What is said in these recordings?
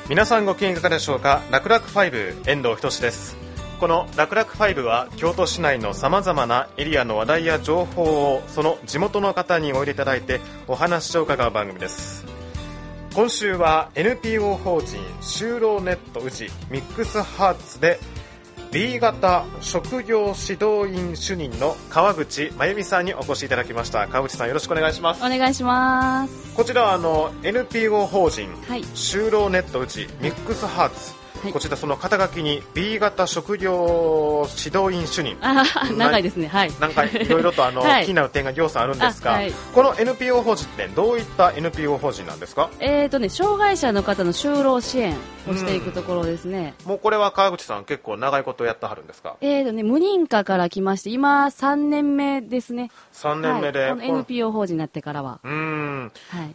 皆さんご機嫌いかがでしょうか。楽々5遠藤仁です。この楽々5は京都市内のさまざまなエリアの話題や情報をその地元の方においでいただいてお話を伺う番組です。今週は NPO 法人就労ネット宇治ミックスハーツで B 型職業指導員主任の川口真由美さんにお越しいただきました。川口さん、よろしくお願いします。 お願いします。 こちらはNPO 法人、 はい、 就労ネット宇治ミックスハーツ、はい、こちらその肩書きに B 型職業指導員主任、 長いですね。はい、 なんかいろいろとはい、気になる点がぎょうさんあるんですが、はい、この NPO 法人ってどういった NPO 法人なんですか？ 障害者の方の就労支援をしていくところですね。 もうこれは川口さん結構長いことやってはるんですか？ 無認可から来まして今3年目ですね。 3年目で、はい、 この NPO 法人になってからははい、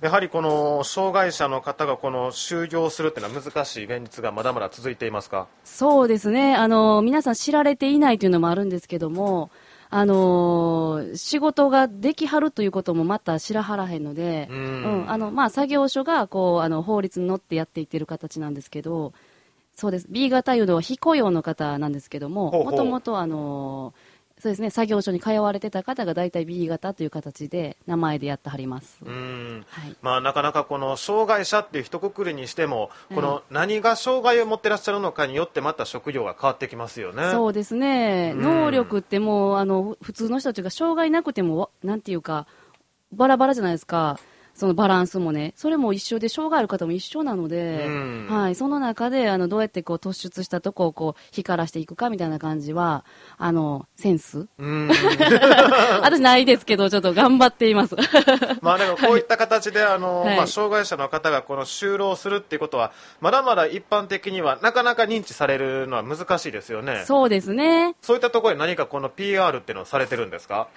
やはりこの障害者の方がこの就業するっていうのは難しい現実がまだまだ続いていますか？ そうですね。皆さん知られていないというのもあるんですけども、仕事ができはるということもまた知らはらへんので、作業所が法律にのってやっていってる形なんですけど、そうです。B 型いうのは非雇用の方なんですけども、もともとそうですね、作業所に通われてた方がだいたい B 型という形で名前でやってはります。 はい、なかなかこの障害者っていう一括りにしても、この何が障害を持ってらっしゃるのかによってまた職業が変わってきますよね。 そうですね。能力ってもう普通の人たちが障害なくてもなんていうかバラバラじゃないですか。そのバランスもね、それも一緒で、障害ある方も一緒なので、はい、その中でどうやって突出したとこを光らしていくかみたいな感じはセンス私ないですけどちょっと頑張っていますでもこういった形ではい、障害者の方がこの就労するっていうことはまだまだ一般的にはなかなか認知されるのは難しいですよね。 そうですね。 そういったところで何かこの PR っていうのをされてるんですか？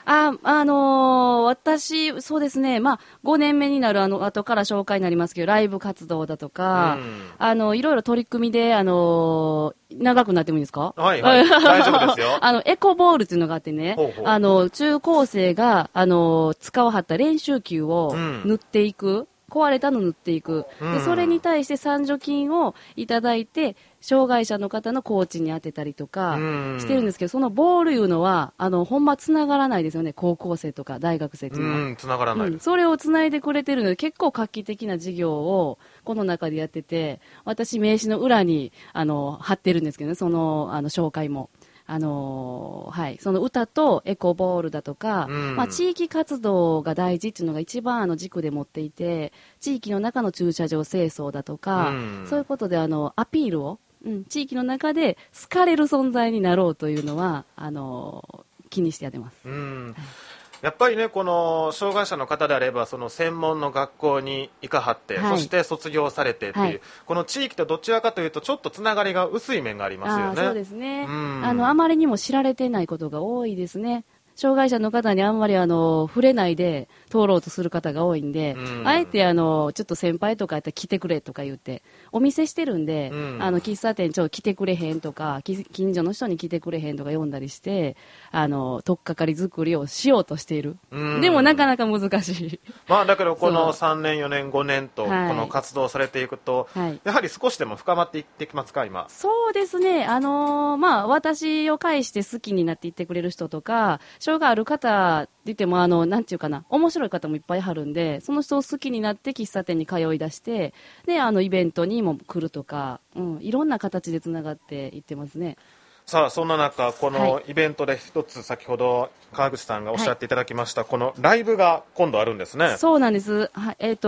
私そうですね、5年目になる後から紹介になりますけど、ライブ活動だとか、いろいろ取り組みで長くなってもいいですか？ はい、はい、大丈夫ですよエコボールっていうのがあってね、中高生が使わはった練習球を塗っていく、壊れたの塗っていく、でそれに対して賛助金をいただいて障害者の方のコーチに当てたりとかしてるんですけど、そのボールいうのはほんまつながらないですよね。高校生とか大学生っていうのはつながらないです、 それをつないでくれてるので結構画期的な事業をこの中でやってて、私名刺の裏に貼ってるんですけどね、その紹介もはい、その歌とエコボールだとか、地域活動が大事っていうのが一番軸で持っていて、地域の中の駐車場清掃だとか、そういうことでアピールを、地域の中で好かれる存在になろうというのは気にしてやってます。 やっぱりね、この障害者の方であればその専門の学校に行かはって、そして卒業されてっていう、この地域とどちらかというとちょっとつながりが薄い面がありますよね。 そうですね。あまりにも知られてないことが多いですね。障害者の方にあんまり触れないで通ろうとする方が多いんで、あえてちょっと先輩とかやったら来てくれとか言ってお店してるんで、喫茶店ちょっと来てくれへんとか、近所の人に来てくれへんとか読んだりして、取っかかり作りをしようとしている。でもなかなか難しい。 だけどこの3年4年5年とこの活動されていくと、やはり少しでも深まっていってきますか？今そうですね。私を介して好きになっていってくれる人とか、障害ある方って言ってもなんていうかな、面白い方もいっぱいあるんで、その人を好きになって喫茶店に通い出して、でイベントにも来るとか、いろんな形でつながっていってますね。 さあ、そんな中このイベントで一つ先ほど川口さんがおっしゃっていただきました、このライブが今度あるんですね。 そうなんです。第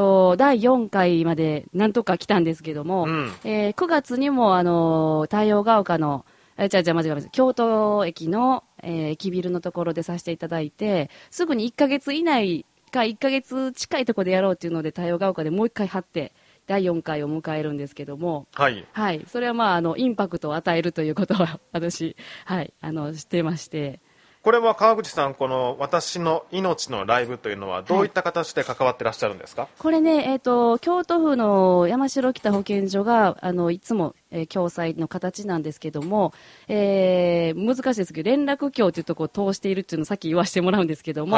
4回までなんとか来たんですけども、9月にも太陽が丘の京都駅の、駅ビルのところでさせていただいて、すぐに1ヶ月以内か1ヶ月近いところでやろうというので太陽が丘でもう1回張って第4回を迎えるんですけども、はい、それはインパクトを与えるということは私、知ってまして、 これは川口さん、この私の命のライブというのはどういった形で関わってらっしゃるんですか？ これね、京都府の山城北保健所が、いつも、共催の形なんですけども、難しいですけど、連絡橋というところを通しているっていうのをさっき言わせてもらうんですけども、はい、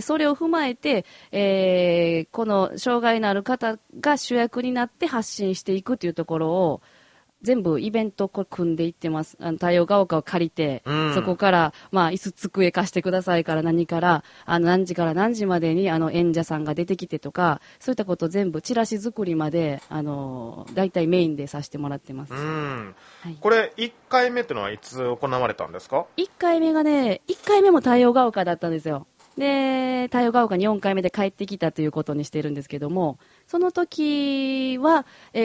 それを踏まえて、この障害のある方が主役になって発信していくというところを、全部イベントを組んでいってます。太陽が丘を借りて、そこから、椅子机貸してくださいから何から、何時から何時までに演者さんが出てきてとか、そういったこと全部チラシ作りまで、大体メインでさせてもらってます。はい、 これ、1回目っていうのはいつ行われたんですか ？1回目がね、1回目も太陽が丘だったんですよ。で、太陽が丘に4回目で帰ってきたということにしてるんですけども、その時は、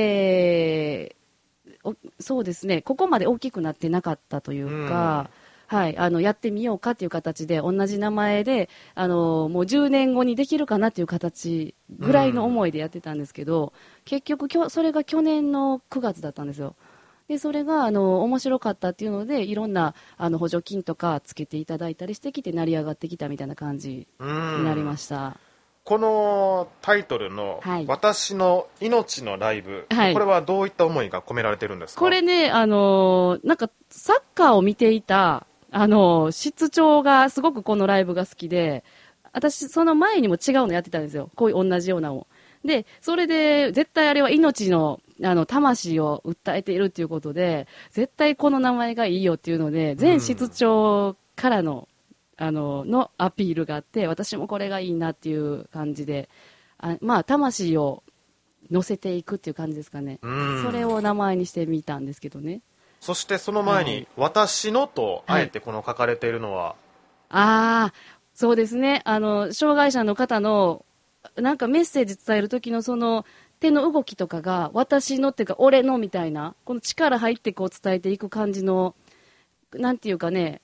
そうですね、ここまで大きくなってなかったというか、はい、やってみようかという形で、同じ名前で、もう10年後にできるかなという形ぐらいの思いでやってたんですけど、結局、それが去年の9月だったんですよ。で、それが、面白かったっていうので、いろんな、補助金とかつけていただいたりしてきて、成り上がってきたみたいな感じになりました。 このタイトルの、私の命のライブ、これはどういった思いが込められてるんですか？ これね、なんか、サッカーを見ていた、室長がすごくこのライブが好きで、私、その前にも違うのやってたんですよ。こういう同じようなのを。で、それで、絶対あれは命の、魂を訴えているということで、絶対この名前がいいよっていうので、全室長からの、のアピールがあって、私もこれがいいなっていう感じで、魂を乗せていくっていう感じですかね。それを名前にしてみたんですけどね。 そしてその前に、私のとあえてこの書かれているのは、 そうですね。障害者の方の、なんかメッセージ伝える時のその手の動きとかが、私のっていうか、俺のみたいな、この力入ってこう伝えていく感じの、なんていうかね、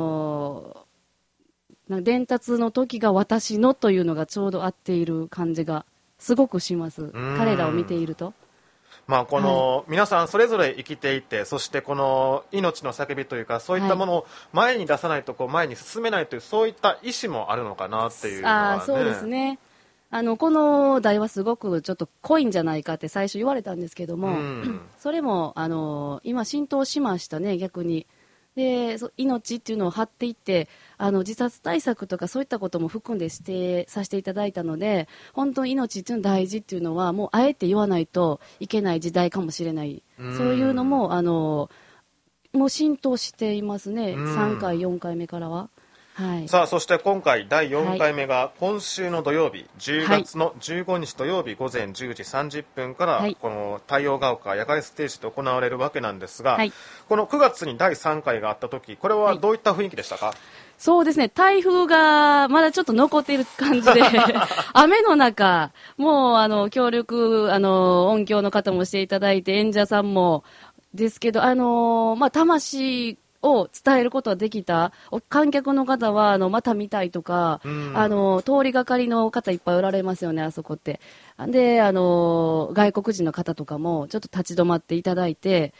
伝達の時が私のというのがちょうど合っている感じがすごくします。彼らを見ていると。 この、皆さんそれぞれ生きていて、そしてこの命の叫びというか、そういったものを前に出さないとこう前に進めないという、そういった意思もあるのかなっていうのはね。 そうですね。この題はすごくちょっと濃いんじゃないかって最初言われたんですけども、それも今浸透しましたね、逆に。で、命っていうのを張っていって、自殺対策とかそういったことも含んでさせていただいたので、本当に命っていうの大事っていうのは、もうあえて言わないといけない時代かもしれない。そういうのも、もう浸透していますね。3回、4回目からは。 さあ、そして今回第4回目が今週の土曜日、10月の15日土曜日午前10時30分から、この太陽が丘野外ステージで行われるわけなんですが、この9月に第3回があった時、これはどういった雰囲気でしたか？ そうですね、台風がまだちょっと残っている感じで、雨の中、もう協力、音響の方もしていただいて、演者さんもですけど、魂を伝えることはできた。観客の方は、また見たいとか、通りがかりの方いっぱいおられますよね、あそこって。で、外国人の方とかも、ちょっと立ち止まっていただいて、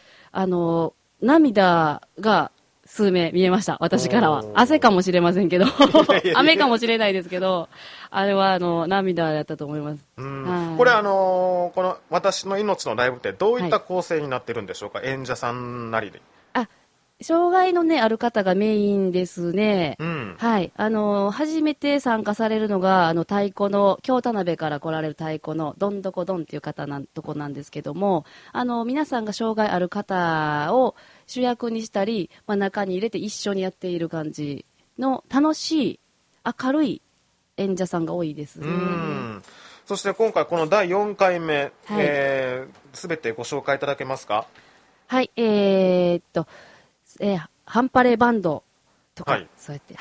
涙が数名見えました、私からは。汗かもしれませんけど、雨かもしれないですけど、あれは、涙だったと思います。 これ、この私の命のライブってどういった構成になってるんでしょうか、演者さんなりで。 障害のね、ある方がメインですね。はい。初めて参加されるのが、太鼓の、京田辺から来られる太鼓の、どんどこどんっていう方とこなんですけども、皆さんが障害ある方を主役にしたり、中に入れて一緒にやっている感じの楽しい、明るい演者さんが多いですね。 そして今回この第4回目、すべてご紹介いただけますか？ はい、ハンパレバンドとか、そうやって、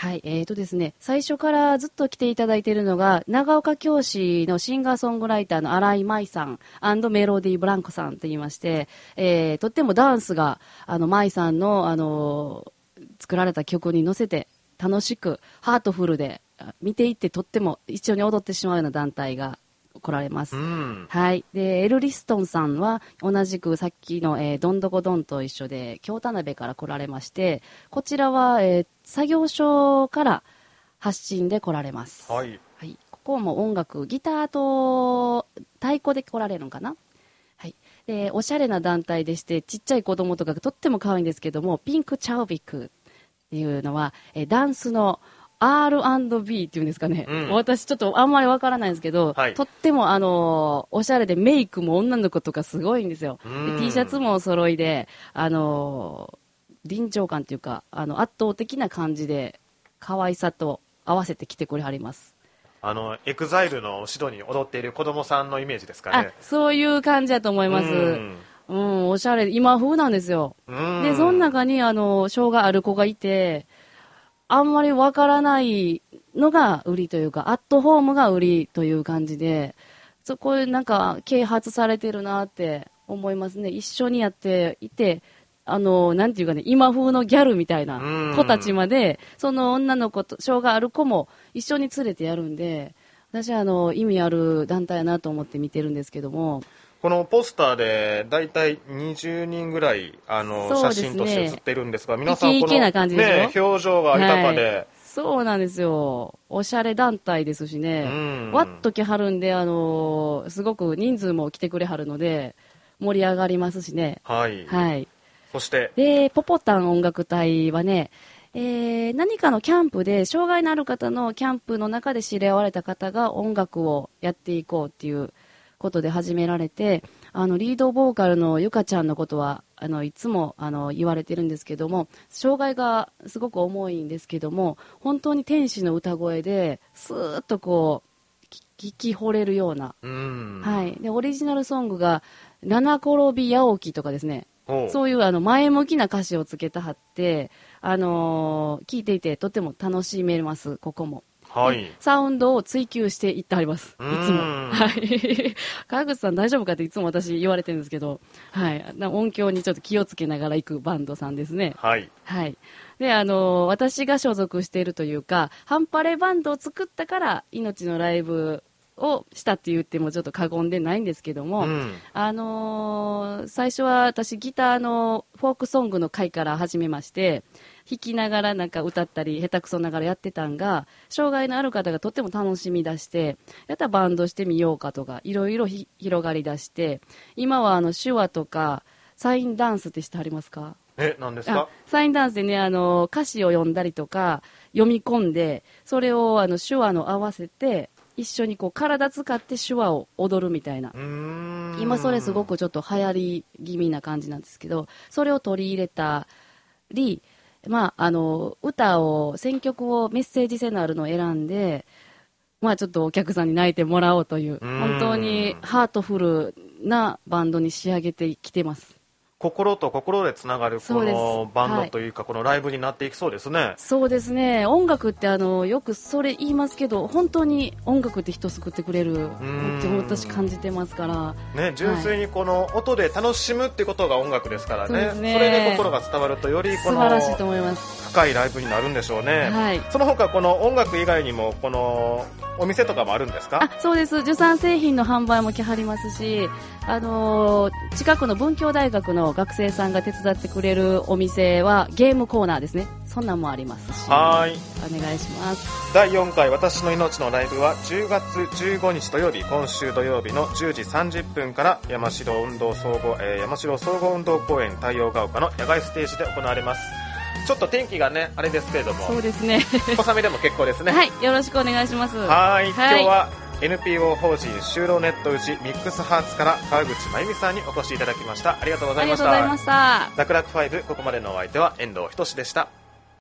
ですね、最初からずっと来ていただいているのが、長岡京市のシンガーソングライターの新井舞さんメロディーブランコさんと言いまして、とってもダンスが、舞さんの、作られた曲に乗せて、楽しく、ハートフルで、見ていってとっても一緒に踊ってしまうような団体が来られます。 うんはい。で、エル・リストンさんは同じくさっきの、どんどこどんと一緒で京田辺から来られまして、こちらは、作業所から発信で来られます。 はい。 はい。ここも音楽、ギターと太鼓で来られるのかな。はい。で、おしゃれな団体でして、ちっちゃい子供とかがとっても可愛いんですけども、ピンクチャウビックっていうのは、ダンスのR&B っていうんですかね、私ちょっとあんまりわからないんですけど、 はい、 とってもおしゃれでメイクも女の子とかすごいんですよ。で T シャツもお揃いで、臨場感というか、圧倒的な感じで可愛さと合わせて着てくれはります。 エグザイルの後ろに踊っている子供さんのイメージですかね。 そういう感じだと思います。おしゃれ、今風なんですよ。で、その中に、障害ある子がいて、あんまりわからないのが売りというか、アットホームが売りという感じで、そこでなんか、啓発されてるなって思いますね。一緒にやっていて、なんていうかね、今風のギャルみたいな子たちまで、その女の子と、障害ある子も一緒に連れてやるんで、私は意味ある団体やなと思って見てるんですけども、 このポスターでだいたい20人ぐらい写真として写っているんですが、皆さんこの、ね、表情が豊かで、はい、 そうなんですよ。おしゃれ団体ですしね、わっと来はるんで、すごく人数も来てくれはるので盛り上がりますしね。 はい。 はい。 そしてでポポタン音楽隊はね、何かのキャンプで障害のある方のキャンプの中で知り合われた方が音楽をやっていこうっていうことで始められて、リードボーカルのゆかちゃんのことはいつも言われてるんですけども、障害がすごく重いんですけども、本当に天使の歌声でスーッとこう聞き惚れるような、はい、でオリジナルソングが七転び八起きとかですね、そういう前向きな歌詞をつけたはって、聞いていてとても楽しめます。ここもはい、 サウンドを追求していってあります。いつも。はい。川口さん大丈夫かっていつも私言われてるんですけど、はい。音響にちょっと気をつけながら行くバンドさんですね。 はい。 はい。で、私が所属しているというか、ハンパレバンドを作ったから命のライブをしたって言ってもちょっと過言でないんですけども、最初は私ギターのフォークソングの回から始めまして、弾きながらなんか歌ったり下手くそながらやってたんが、障害のある方がとっても楽しみ出して、やったらバンドしてみようかとかいろいろ広がり出して、今は手話とかサインダンスって知ってありますか？ 何ですか？ サインダンスでね、歌詞を読んだりとか読み込んで、それを手話の合わせて一緒にこう体使って手話を踊るみたいな。今それすごくちょっと流行り気味な感じなんですけど、それを取り入れたり、歌を選曲をメッセージ性のあるのを選んで、ちょっとお客さんに泣いてもらおうという、本当にハートフルなバンドに仕上げてきてます。 心と心でつながるこのバンドというか、このライブになっていきそうですね。 そうですね。音楽ってよくそれ言いますけど、本当に音楽って人救ってくれるって私感じてますから、 ね、純粋にこの音で楽しむってことが音楽ですからね。それで心が伝わるとよりこの素晴らしいと思います。 深いライブになるんでしょうね。 はい、 その他この音楽以外にもこのお店とかもあるんですか？ そうです。受産製品の販売も来はりますし、近くの文教大学の学生さんが手伝ってくれるお店はゲームコーナーですね。そんなんもありますし、 はい、 お願いします。 第4回私の命のライブは10月15日土曜日、今週土曜日の10時30分から山城総合運動公園太陽が丘の野外ステージで行われます。ちょっと天気がねあれですけれども、 そうですね。 小雨でも結構ですね。 はい、よろしくお願いします。 はい、今日は NPO 法人就労ネットうちミックスハーツから川口真由美さんにお越しいただきました。ありがとうございました。 ありがとうございました。 楽々5、ここまでのお相手は遠藤仁でした。